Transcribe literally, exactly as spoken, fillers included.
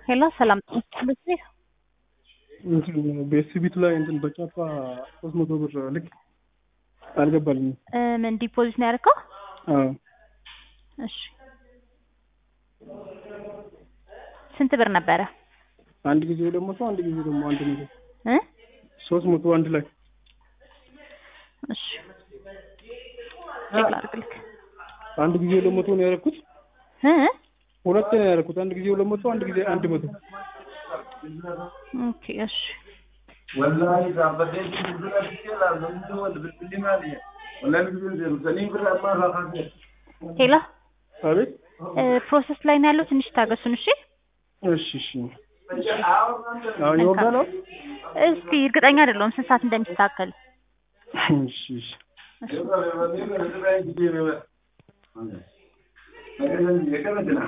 ሄሎ ሰላም ልትይ እንትን በኤስቢቱ ላይ እንትን በጫፋ ሶስት መቶ ብር ልክ አልገባልኝም። ምን ዲፖዚት ነው ያደረከው? አዎ። እሺ ስንት ብር ነበረ? አንድ ጊዜ ሁለት መቶ አንድ ጊዜ ደግሞ አንድ መቶ እ ሶስት መቶ አንድ ላይ። እሺ ቼክ ላድርግልክ። አንድ ጊዜ ሁለት መቶ ነው ያደረኩት። እ ሁለት ነው ያደረኩት። አንድ ጊዜ ሁለት መቶ አንድ ጊዜ አንድ መቶ። ኦኬ እሺ والله إذا بديت بالبلد كذا من دول بالمالية ولا بيجوز المسلمين برا ما راح ሄሎ አቤት። ፕሮሰስ ላይ ነው ያለው። ትንሽ ታገሱን። እሺ እሺ እሺ። አሁን ይወርዳል። እስቲ እርግጠኛ አይደለሁም ስንት ሰዓት እንደሚስተካከል። እሺ እሺ። يلا يلا يلا يلا يلا يلا يلا